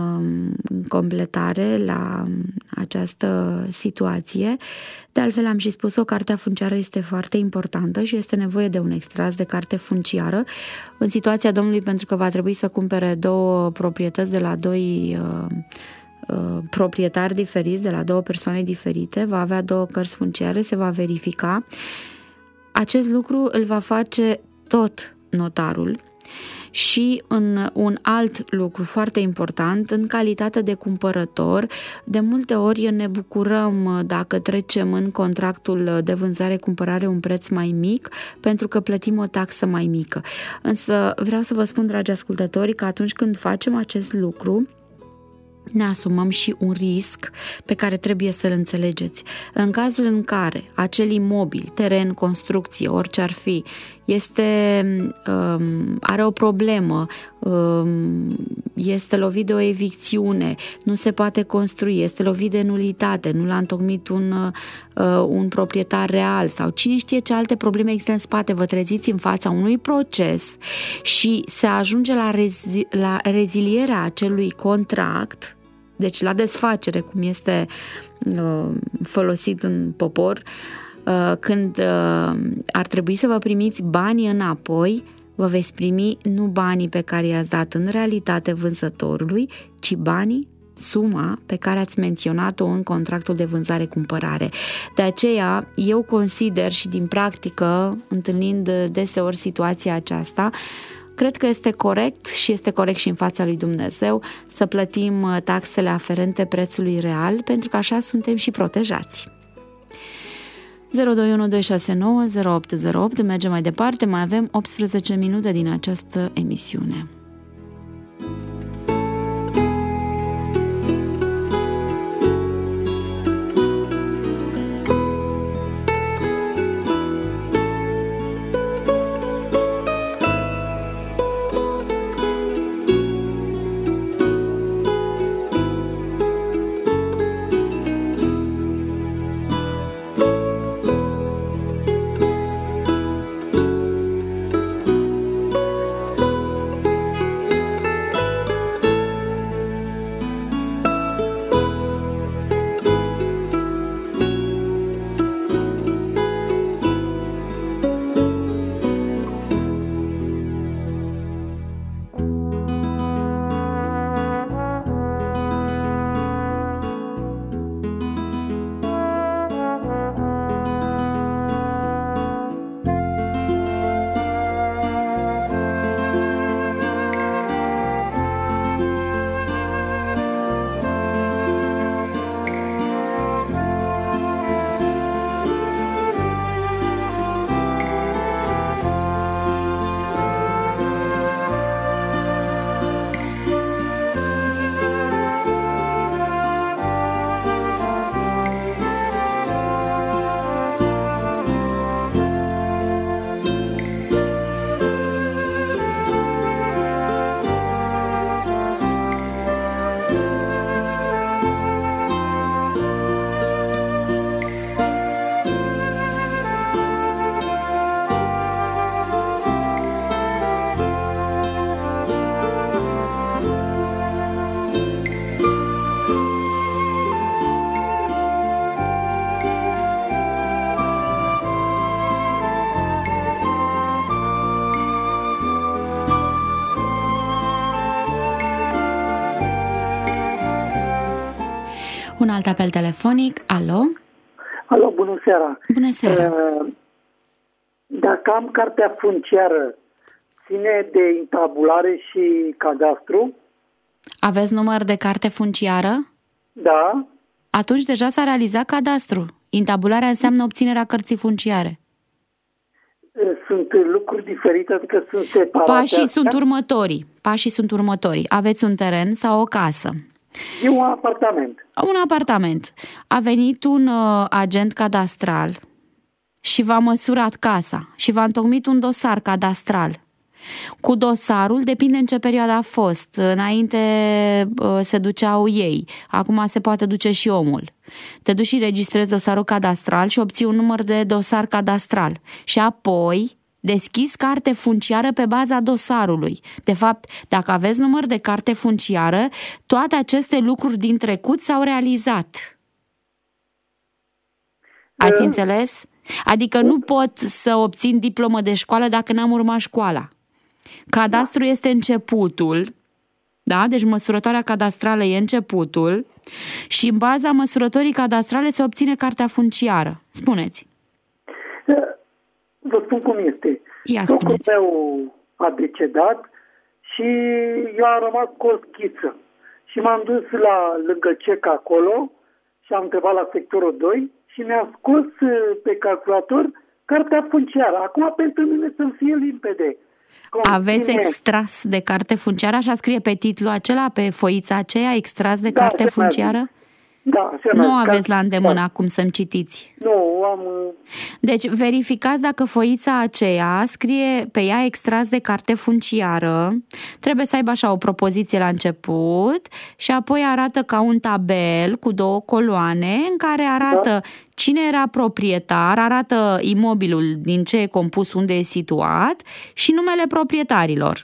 completare la această situație. De altfel am și spus-o, cartea funciară este foarte importantă și este nevoie de un extras de carte funciară. În situația domnului, pentru că va trebui să cumpere 2 proprietăți de la 2 proprietari diferiți, de la 2 persoane diferite, va avea 2 cărți funciare, se va verifica. Acest lucru îl va face tot notarul. Și în un alt lucru foarte important, în calitate de cumpărător, de multe ori ne bucurăm dacă trecem în contractul de vânzare-cumpărare un preț mai mic, pentru că plătim o taxă mai mică. Însă vreau să vă spun, dragi ascultători, că atunci când facem acest lucru, ne asumăm și un risc pe care trebuie să-l înțelegeți. În cazul în care acel imobil, teren, construcție, orice ar fi, are o problemă, este lovit de o evicțiune, nu se poate construi, este lovit de nulitate, nu l-a întocmit un proprietar real sau cine știe ce alte probleme există în spate, vă treziți în fața unui proces și se ajunge la rezilierea acelui contract, deci la desfacere, cum este folosit în popor, când ar trebui să vă primiți banii înapoi, vă veți primi nu banii pe care i-ați dat în realitate vânzătorului, ci banii, suma pe care ați menționat-o în contractul de vânzare-cumpărare. De aceea, eu consider și din practică, întâlnind deseori situația aceasta, cred că este corect și este corect și în fața lui Dumnezeu să plătim taxele aferente prețului real, pentru că așa suntem și protejați. 021-269-0808, mergem mai departe, mai avem 18 minute din această emisiune. Un alt apel telefonic. Alo? Alo, bună seara. Bună seara. Dacă am cartea funciară, ține de intabulare și cadastru? Aveți număr de carte funciară? Da. Atunci deja s-a realizat cadastru. Intabularea înseamnă obținerea cărții funciare. Sunt lucruri diferite, adică sunt separate. Pașii sunt următorii. Aveți un teren sau o casă. E un apartament. Un apartament. A venit un agent cadastral și v-a măsurat casa și v-a întocmit un dosar cadastral. Cu dosarul, depinde în ce perioadă a fost. Înainte se duceau ei, acum se poate duce și omul. Te duci și registrezi dosarul cadastral și obții un număr de dosar cadastral. Și apoi deschizi carte funciară pe baza dosarului. De fapt, dacă aveți număr de carte funciară, toate aceste lucruri din trecut s-au realizat. Ați înțeles? Adică nu pot să obțin diplomă de școală dacă n-am urmat școala. Cadastru este începutul, da? Deci măsurătoarea cadastrală e începutul și în baza măsurătorii cadastrale se obține cartea funciară. Spuneți. Vă spun cum este. Socrul meu a decedat și eu am rămas cu o schiță. Și m-am dus lângă CEC acolo și am întrebat la sectorul 2 și mi-a scos pe calculator cartea funciară. Acum pentru mine să fie limpede. Aveți extras de carte funciară? Așa scrie pe titlul acela, pe foița aceea, extras de carte funciară? Da, nu aveți la îndemână acum să-mi citiți. Nu, am... Deci verificați dacă foița aceea scrie pe ea extras de carte funciară. Trebuie să aibă așa o propoziție la început și apoi arată ca un tabel cu 2 coloane în care arată cine era proprietar, arată imobilul din ce e compus, unde e situat și numele proprietarilor.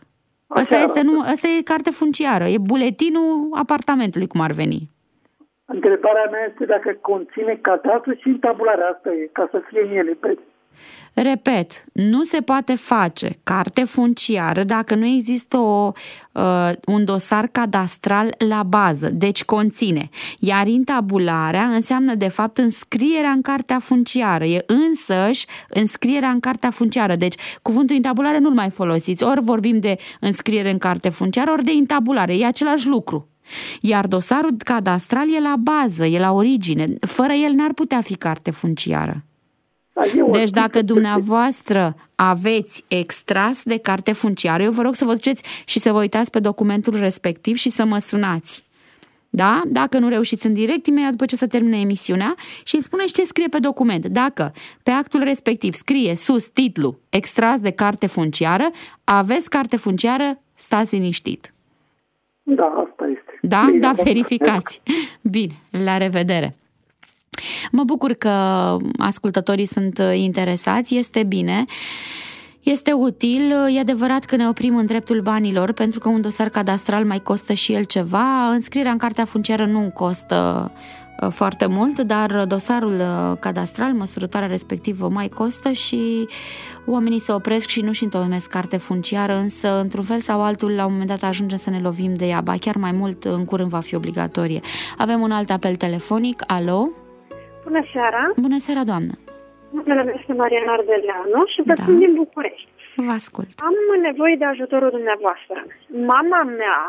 Asta e carte funciară, e buletinul apartamentului, cum ar veni. Întrebarea mea este dacă conține cadastru și tabularea, asta e, ca să fie în ele. Repet, nu se poate face carte funciară dacă nu există un dosar cadastral la bază, deci conține. Iar intabularea înseamnă de fapt înscrierea în cartea funciară, e însăși înscrierea în cartea funciară. Deci cuvântul intabulare nu-l mai folosiți, ori vorbim de înscriere în carte funciară, ori de intabulare, e același lucru. Iar dosarul cadastral e la bază, e la origine, fără el n-ar putea fi carte funciară. Deci dacă dumneavoastră aveți extras de carte funciară, eu vă rog să vă duceți și să vă uitați pe documentul respectiv și să mă sunați. Da? Dacă nu reușiți în direct, imediat după ce se termine emisiunea, și îmi spuneți ce scrie pe document. Dacă pe actul respectiv scrie sus titlu extras de carte funciară, aveți carte funciară, stați liniștit. Da, asta este. Da? Bine, da, verificați. Bine, la revedere. Mă bucur că ascultătorii sunt interesați, este bine, este util. E adevărat că ne oprim în dreptul banilor, pentru că un dosar cadastral mai costă și el ceva. Înscrierea în cartea funciară nu costă foarte mult, dar dosarul cadastral, măsurătoarea respectivă, mai costă și oamenii se opresc și nu-și întocmesc carte funciară, însă într-un fel sau altul la un moment dat ajungem să ne lovim de ea, ba chiar mai mult, în curând va fi obligatorie. Avem un alt apel telefonic. Alo? Bună seara! Bună seara, doamnă! Numele meu este Mariana Ardeleanu și vă sunt din București. Vă ascult. Am nevoie de ajutorul dumneavoastră. Mama mea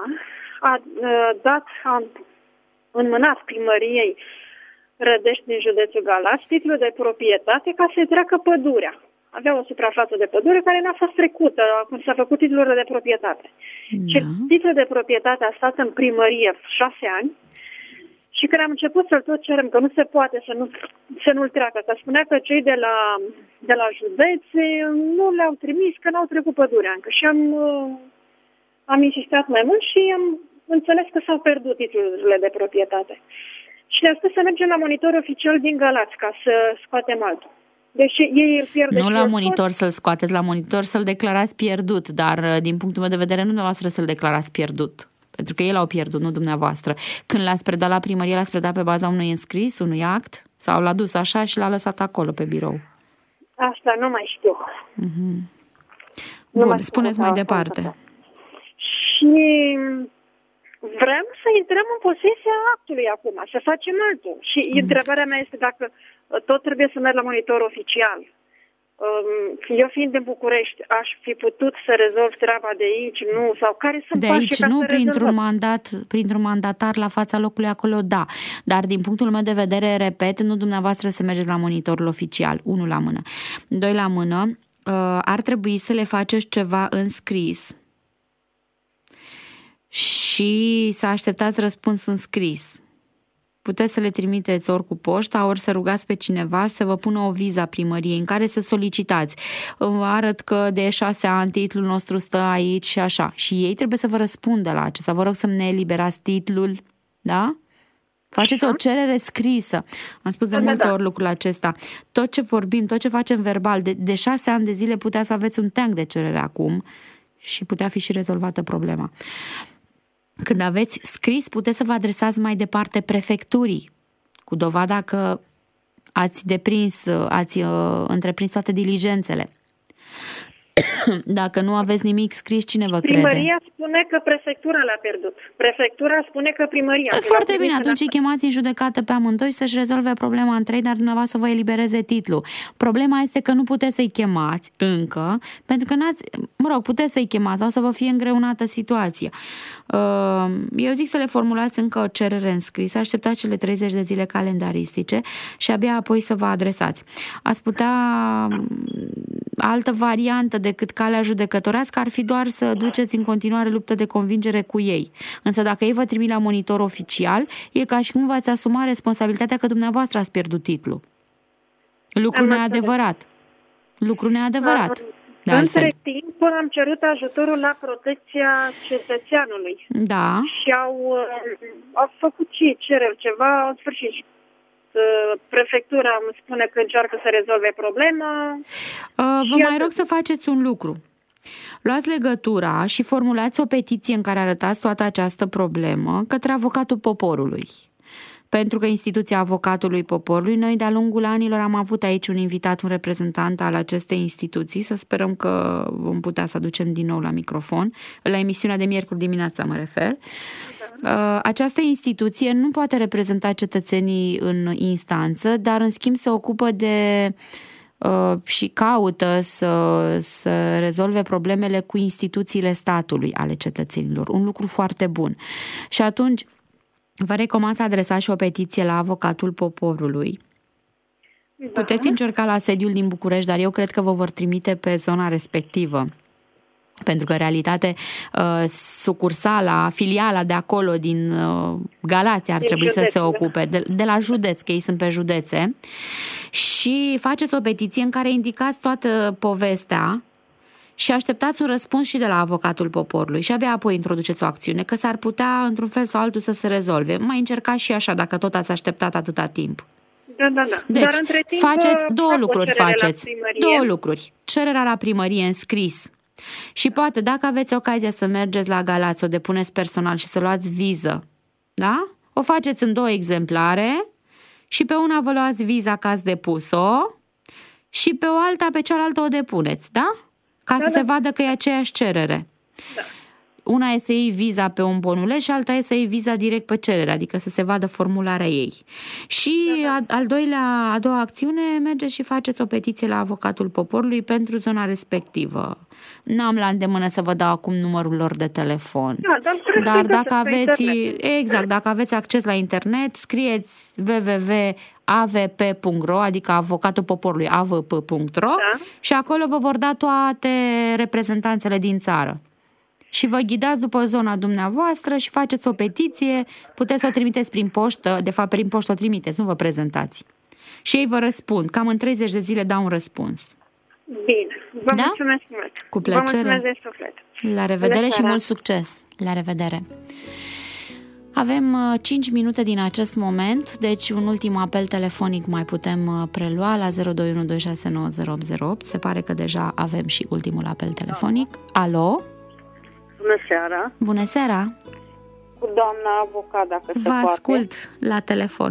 a înmânat primăriei Rădești din județul Galați titlul de proprietate ca să-i treacă pădurea. Avea o suprafață de pădure care n-a fost trecută când s-a făcut titlul de proprietate. Da. Și titlul de proprietate a stat în primărie 6 ani. Și când am început să-l tot cerem, că nu se poate să nu-l treacă, că spunea că cei de la județe nu le-au trimis, că n-au trecut pădurea încă. Și am insistat mai mult și am înțeles că s-au pierdut titlurile de proprietate. Și le-am spus să mergem la monitor oficial din Galați ca să scoatem altul. Deci ei îl pierd. Nu la monitor să-l scoateți, la monitor să-l declarați pierdut, dar din punctul meu de vedere nu dumneavoastră să-l declarați pierdut. Pentru că ei l-au pierdut, nu dumneavoastră. Când l-ați predat la primărie, l-ați predat pe baza unui înscris, unui act? Sau l-a dus așa și l-a lăsat acolo pe birou? Asta nu mai știu. Mm-hmm. Bun, spuneți mai departe. Și vrem să intrăm în posesia actului acum, să facem altul. Și întrebarea mea este dacă tot trebuie să merg la monitor oficial. Eu fiind în București, aș fi putut să rezolv treaba de aici, nu? Sau care sunt de aici, nu printr-un mandatar la fața locului acolo, da. Dar din punctul meu de vedere, repet, nu dumneavoastră să mergeți la monitorul oficial, 1 la mână. 2 la mână, ar trebui să le faceți ceva în scris și să așteptați răspuns în scris. Puteți să le trimiteți ori cu poșta, ori să rugați pe cineva să vă pună o viză a primăriei în care să solicitați. Arăt că de 6 ani titlul nostru stă aici și așa. Și ei trebuie să vă răspundă la acesta. Vă rog să-mi ne eliberați titlul, da? Faceți o cerere scrisă. Am spus de multe ori lucrul acesta. Tot ce vorbim, tot ce facem verbal, de 6 ani de zile putea să aveți un teanc de cerere acum și putea fi și rezolvată problema. Când aveți scris, puteți să vă adresați mai departe prefecturii, cu dovada că ați întreprins toate diligențele. Dacă nu aveți nimic scris, cine vă crede? Primăria spune că prefectura l-a pierdut. Prefectura spune că primăria... Foarte bine, atunci îi chemați în judecată pe amândoi să-și rezolve problema între ei, dar dumneavoastră să vă elibereze titlul. Problema este că nu puteți să-i chemați încă, pentru că puteți să-i chemați sau să vă fie îngreunată situația. Eu zic să le formulați încă o cerere înscrisă, așteptați cele 30 de zile calendaristice și abia apoi să vă adresați. Ați putea... Altă variantă decât calea judecătorească ar fi doar să duceți în continuare luptă de convingere cu ei. Însă dacă ei vă trimit la monitor oficial, e ca și cum v-ați asuma responsabilitatea că dumneavoastră ați pierdut titlul. Lucru neadevărat. Între timp am cerut ajutorul la protecția cetățeanului. Da. Și au făcut și cereri ceva, în sfârșit. Prefectura îmi spune că încearcă să rezolve problema. Vă mai rog să faceți un lucru. luați legătura și formulați o petiție în care arătați toată această problemă către avocatul poporului. Pentru că instituția avocatului poporului, noi de-a lungul anilor am avut aici un invitat, un reprezentant al acestei instituții, să sperăm că vom putea să aducem din nou la microfon, la emisiunea de miercuri dimineața mă refer. Această instituție nu poate reprezenta cetățenii în instanță, dar în schimb se ocupă de și caută să rezolve problemele cu instituțiile statului ale cetățenilor. Un lucru foarte bun. Și atunci vă recomand să adresați și o petiție la avocatul poporului. Da. Puteți încerca la sediul din București, dar eu cred că vă vor trimite pe zona respectivă. Pentru că, în realitate, sucursala, filiala de acolo, din Galați, ar trebui să se ocupe, de la județ, că ei sunt pe județe. Și faceți o petiție în care indicați toată povestea și așteptați un răspuns și de la avocatul poporului și abia apoi introduceți o acțiune, că s-ar putea, într-un fel sau altul, să se rezolve. Mai încercați și așa, dacă tot ați așteptat atâta timp. Da. Deci, dar între timp, faceți două lucruri. Cererea la primărie în scris. Și poate, dacă aveți ocazia să mergeți la Galați, o depuneți personal și să luați viză, da? O faceți în 2 exemplare și pe una vă luați viza că ați depus-o și pe pe cealaltă o depuneți, da? Ca să se vadă că e aceeași cerere. Da. Una e să iei viza pe un bonuleț și alta e să iei viza direct pe cerere, adică să se vadă formularea ei. Și a doua acțiune, mergeți și faceți o petiție la avocatul poporului pentru zona respectivă. N-am la îndemână să vă dau acum numărul lor de telefon. Dar dacă dacă aveți acces la internet, scrieți www.avp.ro, adică avocatul poporului avp.ro, și acolo vă vor da toate reprezentanțele din țară. Și vă ghidați după zona dumneavoastră și faceți o petiție, puteți să o trimiteți prin poștă, de fapt prin poștă o trimiteți, nu vă prezentați. Și ei vă răspund, cam în 30 de zile dau un răspuns. Bine, vă mulțumesc mult. Cu plăcere. Vă mulțumesc de suflet. La revedere și mult succes. La revedere. Avem 5 minute din acest moment, deci un ultim apel telefonic mai putem prelua la 021269008. Se pare că deja avem și ultimul apel telefonic. Alo? Bună seara! Bună seara! Cu doamna avocat, dacă se poate. Vă ascult la telefon.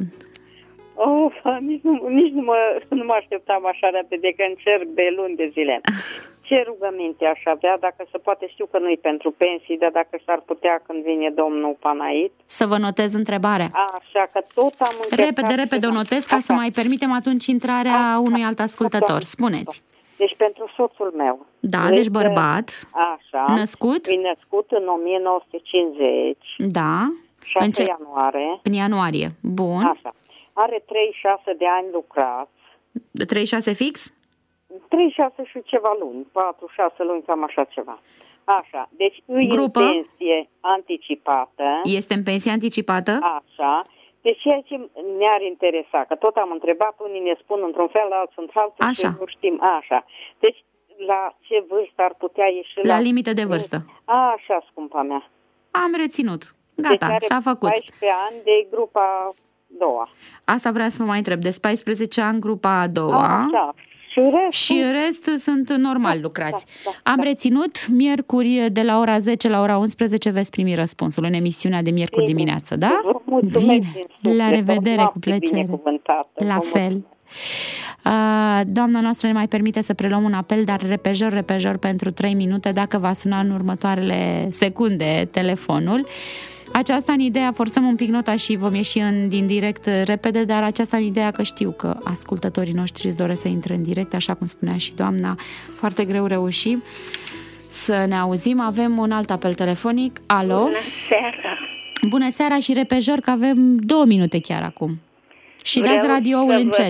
Nici nu mă așteptam așa repede, că încerc de luni de zile. Ce rugăminte aș avea, dacă se poate, știu că nu-i pentru pensii, dar dacă s-ar putea când vine domnul Panait. Să vă notez întrebarea. Așa, că tot am încercat. Repede o notez ca să mai permitem atunci intrarea unui alt ascultător. Spuneți. Deci pentru soțul meu. Da, deci bărbat. Așa. Născut? E născut în 1950. Da. 6 ianuarie. În ianuarie. Bun. Așa. Are 36 de ani lucrați. 36 fix? 36 și ceva luni. 4-6 luni, cam așa ceva. Așa. Deci îi în pensie anticipată. Este în pensie anticipată? Așa. Deci ceea ce ne-ar interesa, că tot am întrebat, unii ne spun într-un fel, alții într-altul și nu știm. Așa. Deci la ce vârstă ar putea ieși? La limită de vârstă. Așa, scumpa mea. Am reținut. Gata, deci s-a făcut. 14 ani de grupa a doua. Asta vreau să vă mai întreb. De 14 ani grupa a doua. Așa. Și în rest sunt normal lucrați. Am reținut, miercuri de la ora 10 la ora 11 veți primi răspunsul în emisiunea de miercuri dimineață, da? Bine. La revedere, cu plăcere. La fel. Doamna noastră ne mai permite să preluăm un apel, dar repejor pentru 3 minute, dacă va suna în următoarele secunde telefonul. Aceasta în ideea, forțăm un pic nota și vom ieși din direct repede, dar aceasta în ideea că știu că ascultătorii noștri îți doresc să intre în direct, așa cum spunea și doamna, foarte greu reușim să ne auzim. Avem un alt apel telefonic. Alo? Bună seara! Bună seara și repejor că avem 2 minute chiar acum. Și dați radioul încet.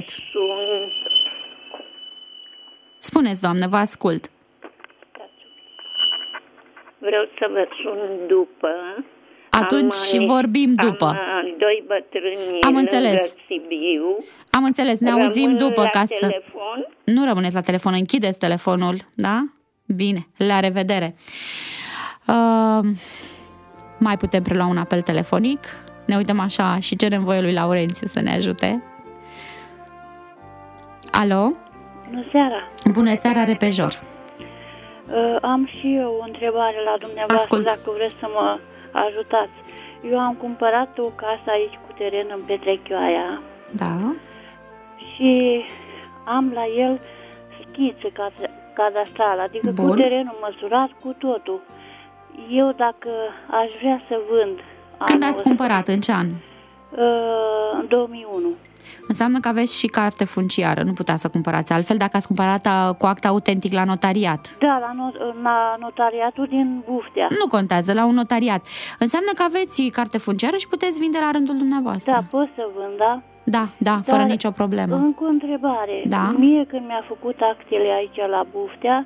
Spuneți, doamnă, vă ascult. Vreau să vă sun după. Atunci vorbim după. Am 2 bătrâni. Am înțeles. Sibiu. Am înțeles, ne auzim după ca să... Telefon? Nu rămâneți la telefon, închideți telefonul, da? Bine, la revedere. Mai putem prelua un apel telefonic. Ne uităm așa și cerem voie lui Laurențiu să ne ajute. Alo? Bună seara! Bună seara, repejor! Am și eu o întrebare la dumneavoastră, dacă vreți să mă ajutați. Eu am cumpărat o casă aici cu teren în Petrechioaia. Da. Și am la el schițe cadastrală, adică cu terenul măsurat, cu totul. Eu dacă aș vrea să vând... Când ați cumpărat? În ce an? În 2001. Înseamnă că aveți și carte funciară, nu puteți să cumpărați altfel dacă ați cumpărat cu act autentic la notariat. Da, la notariatul din Buftea. Nu contează, la un notariat. Înseamnă că aveți carte funciară și puteți vinde la rândul dumneavoastră. Da, pot să vând, da? Da, fără nicio problemă. Încă o întrebare. Da? Mie când mi-a făcut actele aici la Buftea,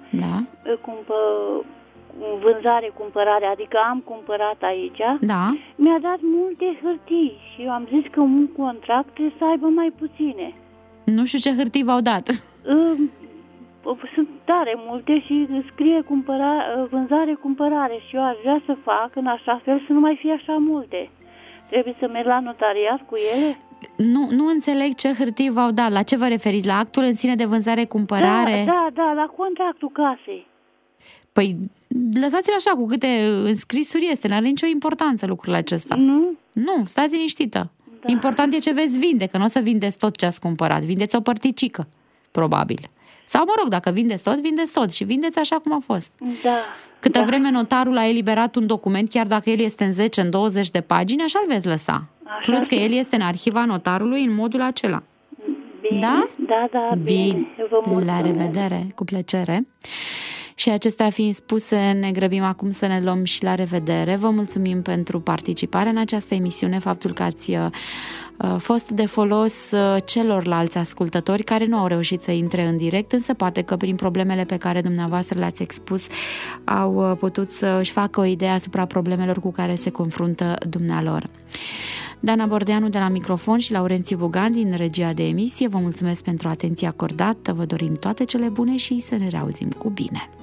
vânzare, cumpărare, adică am cumpărat aici, mi-a dat multe hârtii și eu am zis că un contract trebuie să aibă mai puține. Nu știu ce hârtii v-au dat. Sunt tare multe și scrie vânzare, cumpărare și eu aș vrea să fac în așa fel să nu mai fie așa multe. Trebuie să merg la notariat cu ele? Nu înțeleg ce hârtii v-au dat. La ce vă referiți? La actul în sine de vânzare-cumpărare? Da, la contractul casei. Păi lăsați-l așa, cu câte înscrisuri este, n-are nicio importanță lucrurile acesta. Nu, stați liniștită. Important e ce veți vinde, că nu o să vindeți tot ce ați cumpărat, vindeți o părticică, probabil. Sau mă rog, dacă vindeți tot și vindeți așa cum a fost. Da. Câtă vreme notarul a eliberat un document, chiar dacă el este în 10, în 20 de pagini, așa-l veți lăsa. Plus că el este în arhiva notarului în modul acela. Bine. Da? Da, bine. Vă mulțumesc. La revedere, cu plăcere. Și acestea fiind spuse, ne grăbim acum să ne luăm și la revedere. Vă mulțumim pentru participare în această emisiune, faptul că ați fost de folos celorlalți ascultători care nu au reușit să intre în direct, însă poate că prin problemele pe care dumneavoastră le-ați expus au putut să își facă o idee asupra problemelor cu care se confruntă dumnealor. Dana Bordeanu de la microfon și Laurențiu Bugan din regia de emisie, vă mulțumesc pentru atenția acordată, vă dorim toate cele bune și să ne reauzim cu bine.